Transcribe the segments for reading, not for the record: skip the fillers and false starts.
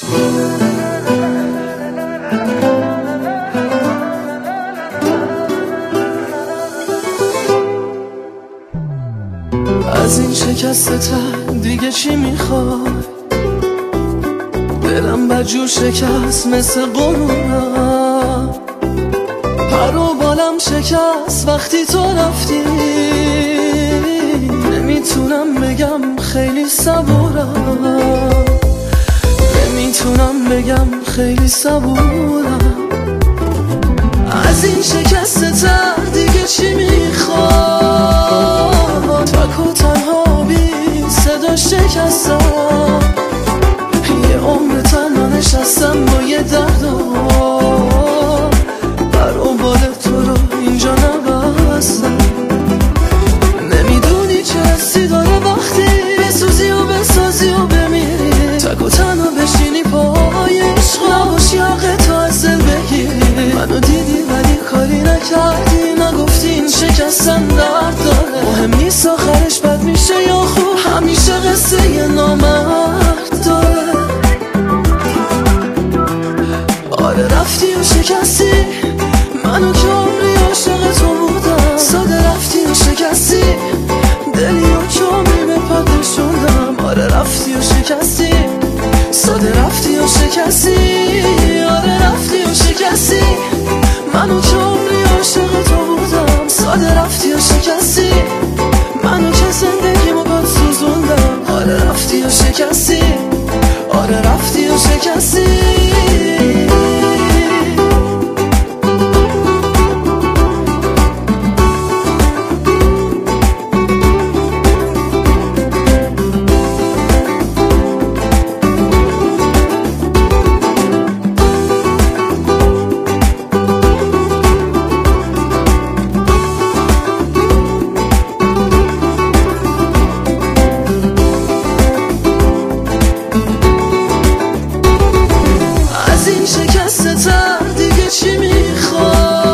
از این شکست دیگه چی میخوای؟ دلم بدجور شکست مثل قرونم، پر و بالم شکست وقتی تو رفتی. نمیتونم بگم خیلی صبورم، نمیتونم بگم خیلی صبورم. از این شکست دیگه چی میخوای؟ تک و تنها بی صدا شکستم، یه عمر تنها نشستم با یه درد و بر و بال تو رو اینجا نبستم. نمیدونی چه حسی داره وقتی بسوزی و بسازی و بمیری، تک و تنها بشینی پای عشق، نباشی حق تو از دل بگیری. منو دیدی ولی کاری نکردی، نگفتی این شکستن درد داره. مهم نیست آخرش بد میشه یا خوب، همیشه قصه یه نامرد داره. آره رفتی و شکستی منو که عمری عاشق تو بودم. ساده رفتی و شکستی دلی و که عمری به پات نشوندم. آره رفتی و شکستی، ساده رفتی و شکستی. آره رفتی و شکستی منو که عمری عاشق تو بودم. ساده رفتی و شکستی منو که زندگیمو باد سوزوندم. آره رفتی و شکستی، آره رفتی و شکستی. دیگه چی میخوای؟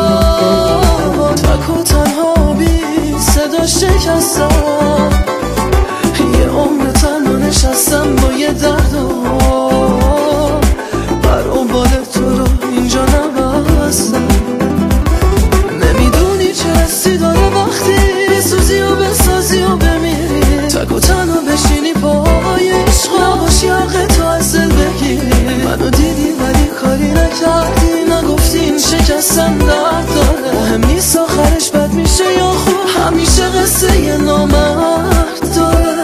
تک و تنها بی صدا شکستم، یه عمر تنها نشستم با یه درد و بر و بال تو رو اینجا نبستم. نمیدونی چه حسی داره وقتی بسوزی و بسازی و بمیری، تک و تنها بشینی پای عشق، نباشی حق تو از دل بگیری. منو دیدی ولی کاری نکردی، نگفتی این شکستن درد داره. مهم نیست آخرش بد میشه یا خوب، همیشه قصه یه نامرد داره.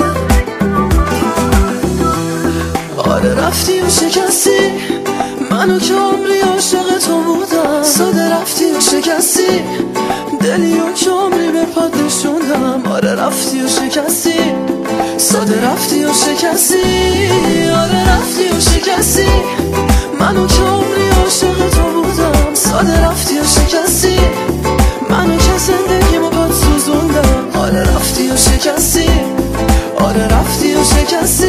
آره رفتی و شکستی منو که عمری عاشق تو بودم. ساده رفتی و شکستی دلی و که عمری به پات نشوندم. آره رفتی و شکستی، ساده رفتی و شکستی. آره رفتی و شکستی منو که عمری عاشق تو بودم. ساده رفتی و شکستی منو که زندگیمو باد سوزوندم. آره رفتی و شکستی، آره رفتی و شکستی.